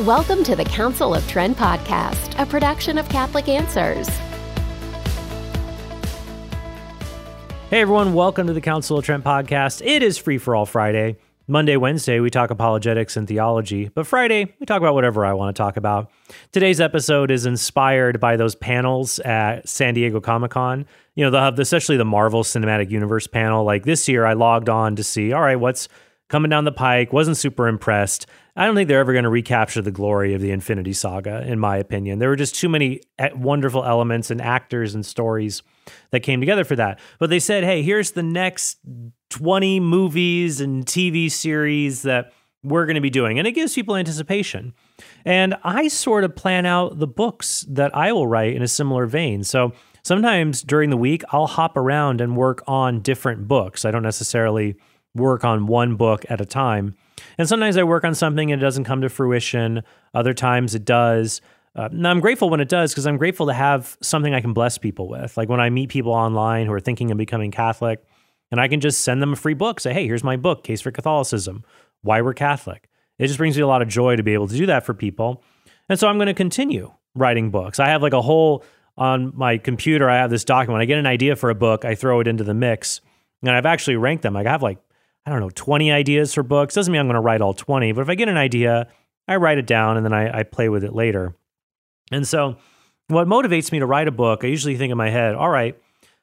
Welcome to the Council of Trent podcast, a production of Catholic Answers. Hey everyone, welcome to the Council of Trent podcast. It is Free for All Friday. Monday, Wednesday, we talk apologetics and theology, but Friday, we talk about whatever I want to talk about. Today's episode is inspired by those panels at San Diego Comic-Con. You know, they'll have especially the Marvel Cinematic Universe panel. Like this year, I logged on to see, all right, what's coming down the pike. Wasn't super impressed. I don't think they're ever going to recapture the glory of the Infinity Saga, in my opinion. There were just too many wonderful elements and actors and stories that came together for that. But they said, hey, here's the next 20 movies and TV series that we're going to be doing. And it gives people anticipation. And I sort of plan out the books that I will write in a similar vein. So sometimes during the week, I'll hop around and work on different books. I don't necessarily work on one book at a time. And sometimes I work on something and it doesn't come to fruition. Other times it does. Now I'm grateful when it does, because I'm grateful to have something I can bless people with. Like when I meet people online who are thinking of becoming Catholic, and I can just send them a free book, say, hey, here's my book, Case for Catholicism, Why We're Catholic. It just brings me a lot of joy to be able to do that for people. And so I'm going to continue writing books. I have like a whole, on my computer, I have this document. When I get an idea for a book, I throw it into the mix. And I've actually ranked them. Like I have like, I don't know, 20 ideas for books. Doesn't mean I'm going to write all 20, but if I get an idea, I write it down and then I play with it later. And so what motivates me to write a book, I usually think in my head, all right,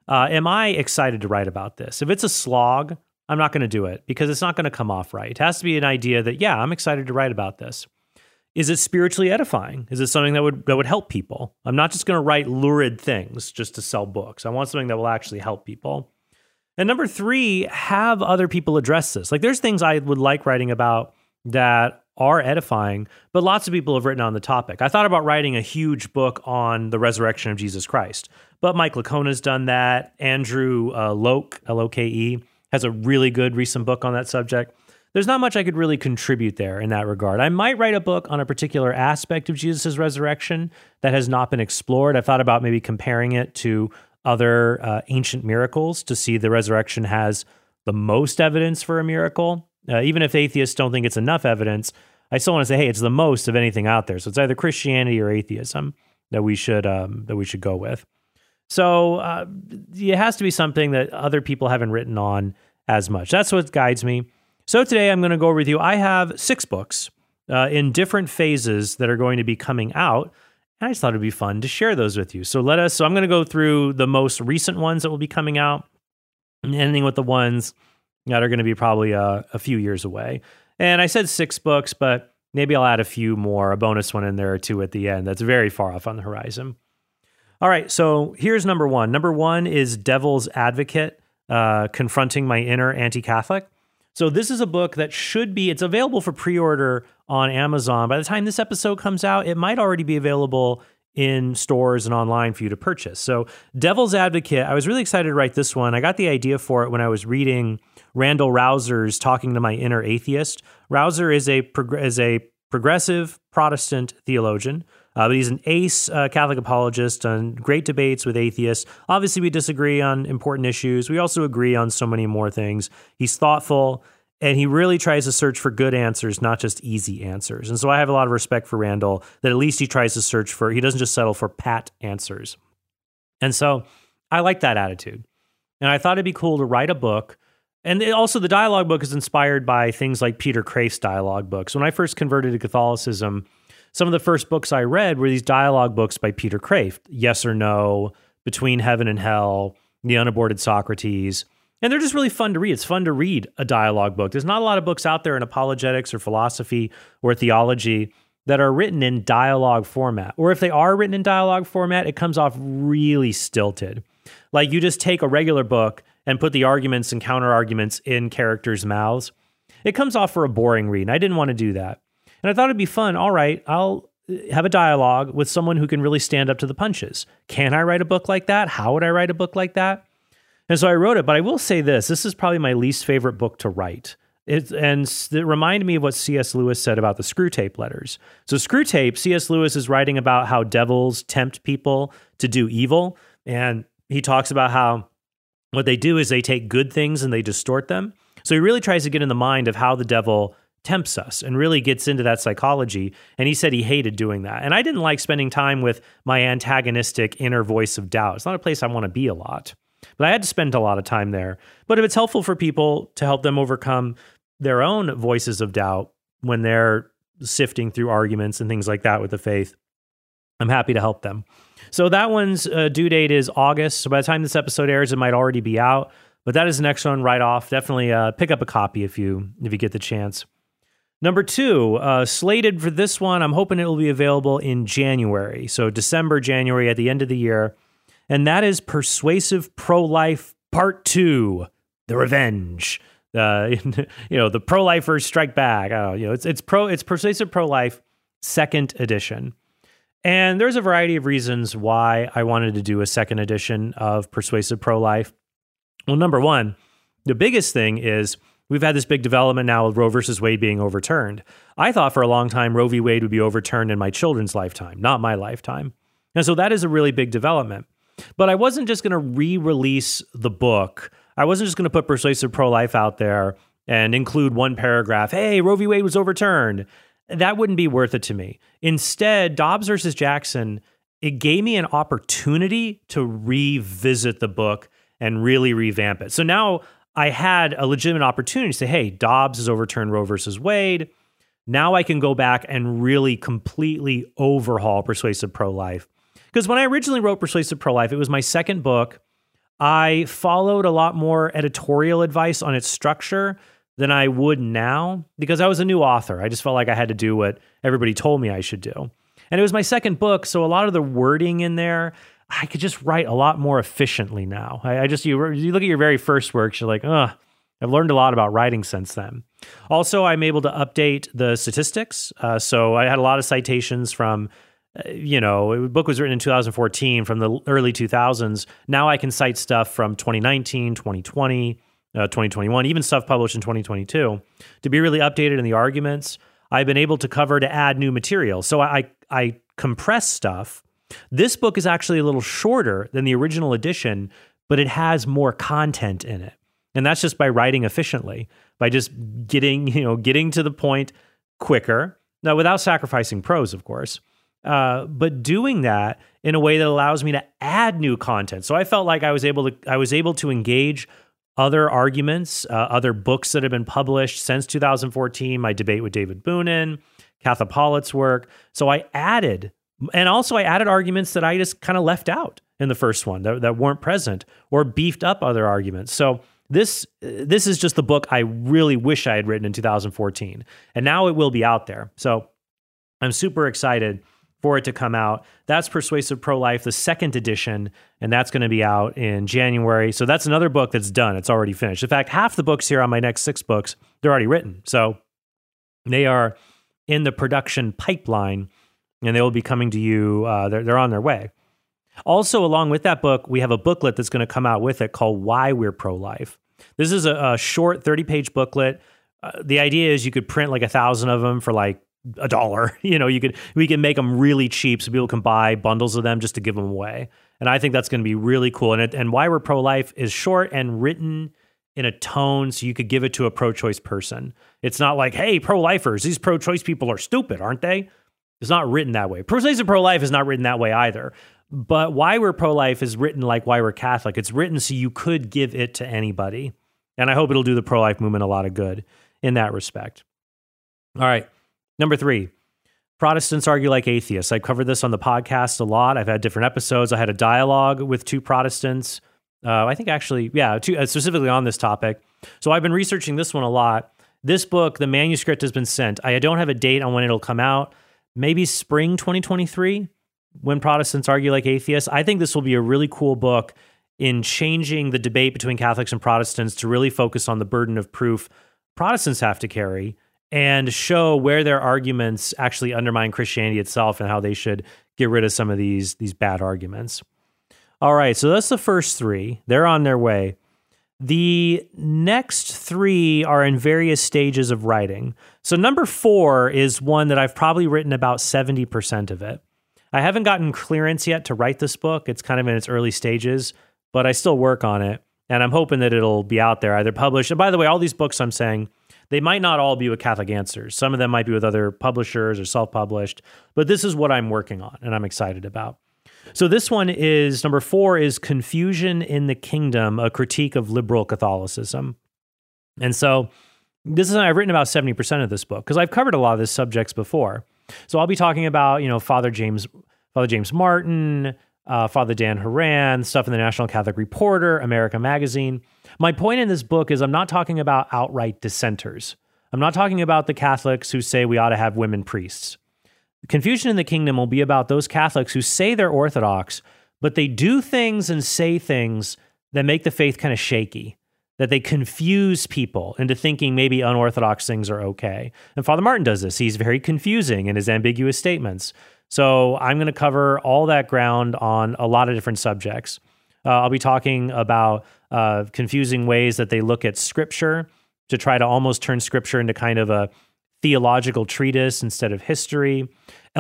am I excited to write about this? If it's a slog, I'm not going to do it because it's not going to come off right. It has to be an idea that, yeah, I'm excited to write about this. Is it spiritually edifying? Is it something that would help people? I'm not just going to write lurid things just to sell books. I want something that will actually help people. And number 3, have other people address this. Like there's things I would like writing about that are edifying, but lots of people have written on the topic. I thought about writing a huge book on the resurrection of Jesus Christ, but Mike Lacona's done that. Andrew Loke, L-O-K-E, has a really good recent book on that subject. There's not much I could really contribute there in that regard. I might write a book on a particular aspect of Jesus' resurrection that has not been explored. I've thought about maybe comparing it to other ancient miracles to see the resurrection has the most evidence for a miracle. Even if atheists don't think it's enough evidence, I still want to say, hey, it's the most of anything out there. So it's either Christianity or atheism that we should go with. So it has to be something that other people haven't written on as much. That's what guides me. So today I'm going to go over with you. I have 6 books in different phases that are going to be coming out. And I just thought it'd be fun to share those with you. So I'm going to go through the most recent ones that will be coming out, and ending with the ones that are going to be probably a few years away. And I said 6 books, but maybe I'll add a few more, a bonus one in there or 2 at the end. That's very far off on the horizon. All right, so here's number 1. Number 1 is Devil's Advocate, Confronting My Inner Anti-Catholic. So this is a book that it's available for pre-order on Amazon. By the time this episode comes out, it might already be available in stores and online for you to purchase. So Devil's Advocate, I was really excited to write this one. I got the idea for it when I was reading Randall Rausser's Talking to My Inner Atheist. Rausser is a progressive Protestant theologian, but he's an ace Catholic apologist on great debates with atheists. Obviously, we disagree on important issues. We also agree on so many more things. He's thoughtful, and he really tries to search for good answers, not just easy answers. And so I have a lot of respect for Randall, that at least he tries to he doesn't just settle for pat answers. And so I like that attitude. And I thought it'd be cool to write a book. And also the dialogue book is inspired by things like Peter Kreeft's dialogue books. When I first converted to Catholicism, some of the first books I read were these dialogue books by Peter Kreeft, Yes or No, Between Heaven and Hell, The Unaborted Socrates. And they're just really fun to read. It's fun to read a dialogue book. There's not a lot of books out there in apologetics or philosophy or theology that are written in dialogue format. Or if they are written in dialogue format, it comes off really stilted. Like you just take a regular book and put the arguments and counter arguments in characters' mouths. It comes off for a boring read, and I didn't want to do that. And I thought it'd be fun. All right, I'll have a dialogue with someone who can really stand up to the punches. Can I write a book like that? How would I write a book like that? And so I wrote it, but I will say this is probably my least favorite book to write. It reminded me of what C.S. Lewis said about the Screwtape Letters. So Screwtape, C.S. Lewis is writing about how devils tempt people to do evil. And he talks about how what they do is they take good things and they distort them. So he really tries to get in the mind of how the devil tempts us and really gets into that psychology. And he said he hated doing that. And I didn't like spending time with my antagonistic inner voice of doubt. It's not a place I want to be a lot, but I had to spend a lot of time there. But if it's helpful for people to help them overcome their own voices of doubt when they're sifting through arguments and things like that with the faith, I'm happy to help them. So that one's due date is August. So by the time this episode airs, it might already be out. But that is the next one right off. Definitely pick up a copy if you get the chance. Number 2, slated for this one, I'm hoping it will be available in January. So December, January, at the end of the year. And that is Persuasive Pro-Life Part 2, The Revenge. The pro-lifers strike back. It's Persuasive Pro-Life 2nd edition. And there's a variety of reasons why I wanted to do a 2nd edition of Persuasive Pro-Life. Well, number 1, the biggest thing is we've had this big development now with Roe versus Wade being overturned. I thought for a long time Roe v. Wade would be overturned in my children's lifetime, not my lifetime. And so that is a really big development. But I wasn't just going to re-release the book. I wasn't just going to put Persuasive Pro-Life out there and include one paragraph, hey, Roe v. Wade was overturned. That wouldn't be worth it to me. Instead, Dobbs versus Jackson, it gave me an opportunity to revisit the book and really revamp it. So now I had a legitimate opportunity to say, hey, Dobbs has overturned Roe versus Wade. Now I can go back and really completely overhaul Persuasive Pro-Life. Because when I originally wrote Persuasive Pro-Life, it was my 2nd book. I followed a lot more editorial advice on its structure than I would now because I was a new author. I just felt like I had to do what everybody told me I should do. And it was my 2nd book, so a lot of the wording in there, I could just write a lot more efficiently now. You look at your very first works, you're like, I've learned a lot about writing since then. Also, I'm able to update the statistics. So I had a lot of citations from, the book was written in 2014 from the early 2000s. Now I can cite stuff from 2019, 2020, 2021, even stuff published in 2022 to be really updated in the arguments. I've been able to cover to add new material. So I compress stuff. This book is actually a little shorter than the original edition, but it has more content in it. And that's just by writing efficiently, by just getting to the point quicker. Now, without sacrificing prose, of course, but doing that in a way that allows me to add new content. So I felt like I was able to engage other arguments, other books that have been published since 2014, my debate with David Boonin, Katha Pollitt's work. So I added arguments that I just kind of left out in the first one that weren't present, or beefed up other arguments. So this is just the book I really wish I had written in 2014. And now it will be out there. So I'm super excited for it to come out. That's Persuasive Pro-Life, the 2nd edition, and that's going to be out in January. So that's another book that's done. It's already finished. In fact, half the books here on my next 6 books, they're already written. So they are in the production pipeline, and they will be coming to you. They're on their way. Also, along with that book, we have a booklet that's going to come out with it called Why We're Pro-Life. This is a short 30-page booklet. The idea is you could print like 1,000 of them for like $1. We can make them really cheap so people can buy bundles of them just to give them away. And I think that's going to be really cool. And Why We're Pro-Life is short and written in a tone so you could give it to a pro-choice person. It's not like, hey, pro-lifers, these pro-choice people are stupid, aren't they? It's not written that way. Persuasive Pro-Life is not written that way either. But Why We're Pro-Life is written like Why We're Catholic. It's written so you could give it to anybody. And I hope it'll do the pro-life movement a lot of good in that respect. All right. Number 3, Protestants argue like atheists. I've covered this on the podcast a lot. I've had different episodes. I had a dialogue with 2 Protestants. Specifically on this topic. So I've been researching this one a lot. This book, the manuscript has been sent. I don't have a date on when it'll come out. Maybe spring 2023, when Protestants argue like atheists. I think this will be a really cool book in changing the debate between Catholics and Protestants to really focus on the burden of proof Protestants have to carry and show where their arguments actually undermine Christianity itself and how they should get rid of some of these bad arguments. All right, so that's the first 3. They're on their way. The next 3 are in various stages of writing. So number 4 is one that I've probably written about 70% of it. I haven't gotten clearance yet to write this book. It's kind of in its early stages, but I still work on it, and I'm hoping that it'll be out there, either published. And by the way, all these books I'm saying, They might not all be with Catholic Answers. Some of them might be with other publishers or self-published, but this is what I'm working on and I'm excited about. So this one is, number 4 is Confusion in the Kingdom, a critique of liberal Catholicism. And so I've written about 70% of this book because I've covered a lot of these subjects before. So I'll be talking about, Father James Martin, Father Dan Horan, stuff in the National Catholic Reporter, America Magazine. My point in this book is I'm not talking about outright dissenters. I'm not talking about the Catholics who say we ought to have women priests. Confusion in the Kingdom will be about those Catholics who say they're Orthodox, but they do things and say things that make the faith kind of shaky, that they confuse people into thinking maybe unorthodox things are okay. And Father Martin does this. He's very confusing in his ambiguous statements. So I'm going to cover all that ground on a lot of different subjects. I'll be talking about confusing ways that they look at Scripture to try to almost turn Scripture into kind of a theological treatise instead of history.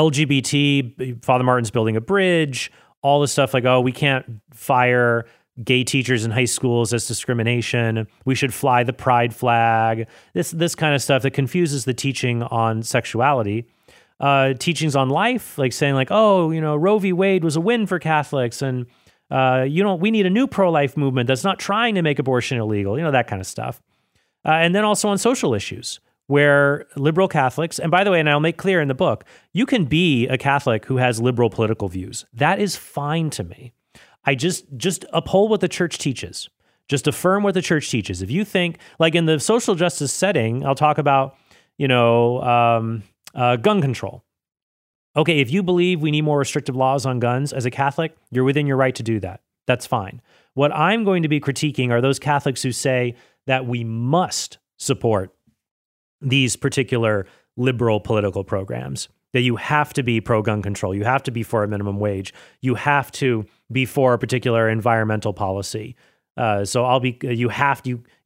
LGBT, Father Martin's building a bridge, all the stuff like, we can't fire gay teachers in high schools as discrimination. We should fly the pride flag. This kind of stuff that confuses the teaching on sexuality. Teachings on life, like saying Roe v. Wade was a win for Catholics, and we need a new pro-life movement that's not trying to make abortion illegal, that kind of stuff. And then also on social issues, where liberal Catholics, and by the way, and I'll make clear in the book, you can be a Catholic who has liberal political views. That is fine to me. I just uphold what the church teaches. Just affirm what the church teaches. If you think, like in the social justice setting, I'll talk about, gun control. Okay, if you believe we need more restrictive laws on guns as a Catholic, you're within your right to do that. That's fine. What I'm going to be critiquing are those Catholics who say that we must support these particular liberal political programs, that you have to be pro-gun control, you have to be for a minimum wage, you have to be for a particular environmental policy. So you have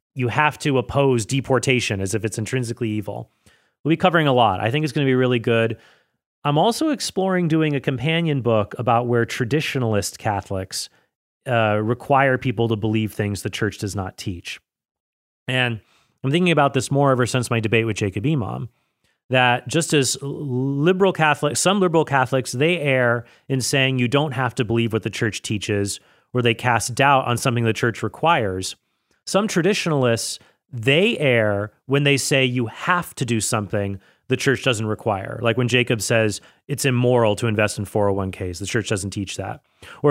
to oppose deportation as if it's intrinsically evil. We'll be covering a lot. I think it's going to be really good. I'm also exploring doing a companion book about where traditionalist Catholics require people to believe things the church does not teach. And I'm thinking about this more ever since my debate with Jacob Imam, that just as some liberal Catholics, they err in saying you don't have to believe what the church teaches, or they cast doubt on something the church requires. Some traditionalists, they err when they say you have to do something the church doesn't require. Like when Jacob says it's immoral to invest in 401ks, the church doesn't teach that.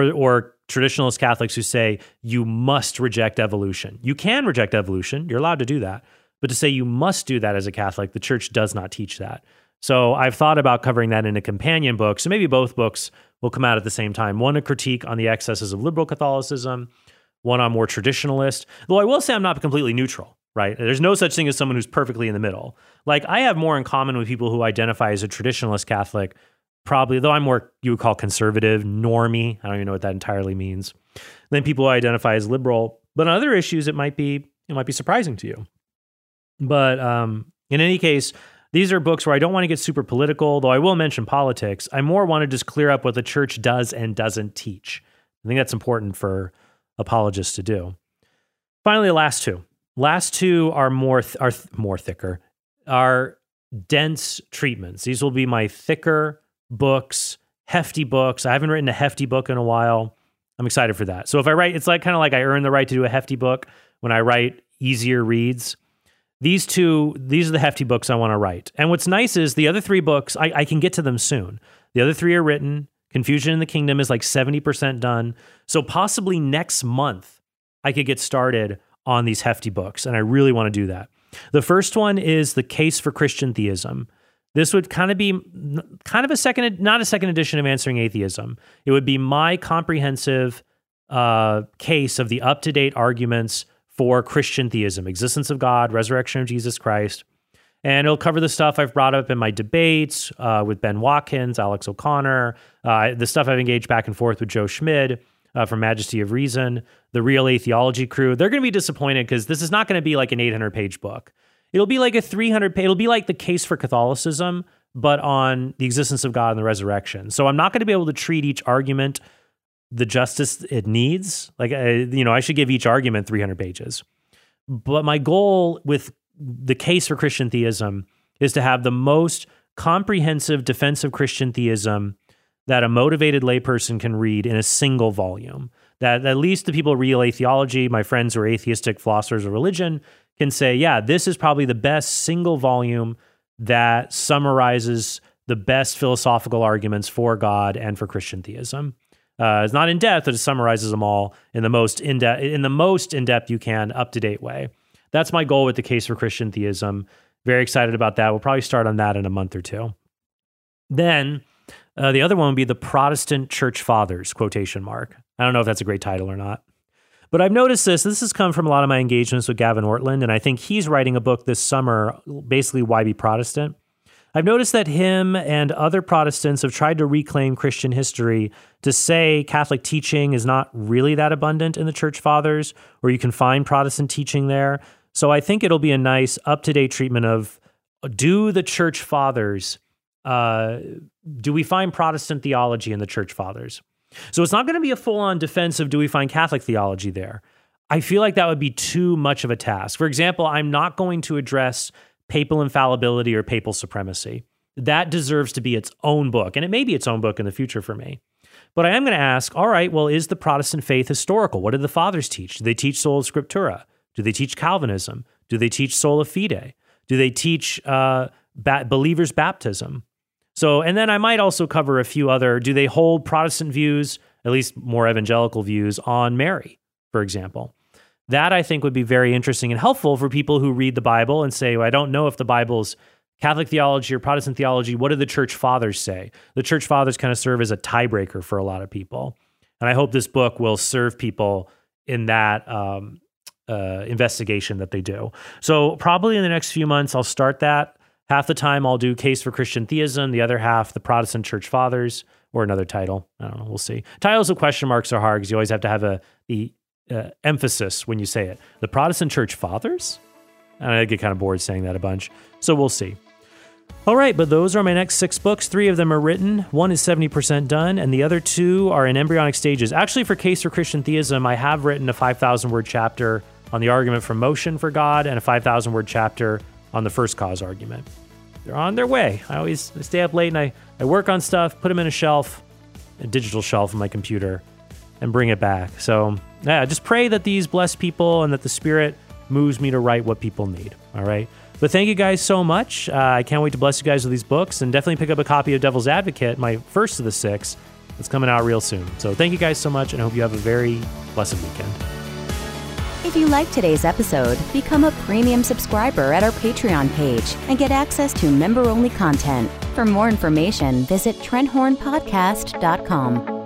Or traditionalist Catholics who say you must reject evolution. You can reject evolution, you're allowed to do that. But to say you must do that as a Catholic, the church does not teach that. So I've thought about covering that in a companion book. So maybe both books will come out at the same time. One, a critique on the excesses of liberal Catholicism, one on more traditionalist. Though I will say I'm not completely neutral, right? There's no such thing as someone who's perfectly in the middle. Like I have more in common with people who identify as a traditionalist Catholic, probably, though I'm more, you would call conservative, normie. I don't even know what that entirely means. Then people who identify as liberal. But on other issues, it might be surprising to you. But in any case, these are books where I don't want to get super political, though I will mention politics. I more want to just clear up what the church does and doesn't teach. I think that's important for apologists to do. Finally, the last two. Last two are more thicker, are dense treatments. These will be my thicker books, hefty books. I haven't written a hefty book in a while. I'm excited for that. So if I write, it's like kind of like I earn the right to do a hefty book when I write easier reads. These are the hefty books I want to write. And what's nice is the other 3 books, I can get to them soon. The other 3 are written. Confusion in the Kingdom is like 70% done. So possibly next month, I could get started on these hefty books. And I really want to do that. The first one is The Case for Christian Theism. This would kind of be not a second edition of Answering Atheism. It would be my comprehensive case of the up-to-date arguments for Christian theism, existence of God, resurrection of Jesus Christ. And it'll cover the stuff I've brought up in my debates with Ben Watkins, Alex O'Connor, the stuff I've engaged back and forth with Joe Schmid from Majesty of Reason, the Real Atheology crew. They're going to be disappointed because this is not going to be like an 800-page book. It'll be like a 300-page, it'll be like the Case for Catholicism, but on the existence of God and the resurrection. So I'm not going to be able to treat each argument the justice it needs. Like, I should give each argument 300 pages. But my goal with the case for Christian theism is to have the most comprehensive defense of Christian theism that a motivated layperson can read in a single volume. That at least the people who read lay theology, my friends who are atheistic philosophers of religion, can say, yeah, this is probably the best single volume that summarizes the best philosophical arguments for God and for Christian theism. It's not in depth, but it summarizes them all in the most in-depth you can, up-to-date way. That's my goal with the case for Christian theism. Very excited about that. We'll probably start on that in a month or two. Then the other one would be the Protestant Church Fathers, quotation mark. I don't know if that's a great title or not. But I've noticed this has come from a lot of my engagements with Gavin Ortlund, and I think he's writing a book this summer, basically Why Be Protestant? I've noticed that him and other Protestants have tried to reclaim Christian history to say Catholic teaching is not really that abundant in the Church Fathers, or you can find Protestant teaching there. So I think it'll be a nice up-to-date treatment of, do the Church Fathers, do we find Protestant theology in the Church Fathers? So it's not going to be a full-on defense of do we find Catholic theology there. I feel like that would be too much of a task. For example, I'm not going to address papal infallibility or papal supremacy. That deserves to be its own book, and it may be its own book in the future for me. But I am going to ask, all right, well, is the Protestant faith historical? What did the fathers teach? Do they teach sola scriptura? Do they teach Calvinism? Do they teach sola fide? Do they teach believers' baptism? So, and then I might also cover a few other, do they hold Protestant views, at least more evangelical views, on Mary, for example? That I think would be very interesting and helpful for people who read the Bible and say, well, I don't know if the Bible's Catholic theology or Protestant theology. What do the Church Fathers say? The Church Fathers kind of serve as a tiebreaker for a lot of people. And I hope this book will serve people in that investigation that they do. So probably in the next few months, I'll start that. Half the time I'll do Case for Christian Theism, the other half, the Protestant Church Fathers, or another title. I don't know, we'll see. Titles with question marks are hard because you always have to have the emphasis when you say it. The Protestant Church Fathers? I get kind of bored saying that a bunch, so we'll see. All right, but those are my next 6 books. 3 of them are written. 1 is 70% done, and the other 2 are in embryonic stages. Actually, for Case for Christian Theism, I have written a 5,000-word chapter on the argument from motion for God and a 5,000-word chapter on the first cause argument. They're on their way. I stay up late and I work on stuff, put them in a digital shelf on my computer, and bring it back. So yeah, just pray that these bless people and that the Spirit moves me to write what people need. All right. But thank you guys so much. I can't wait to bless you guys with these books, and definitely pick up a copy of Devil's Advocate, my first of the 6. It's coming out real soon. So thank you guys so much, and I hope you have a very blessed weekend. If you liked today's episode, become a premium subscriber at our Patreon page and get access to member-only content. For more information, visit TrentHornPodcast.com.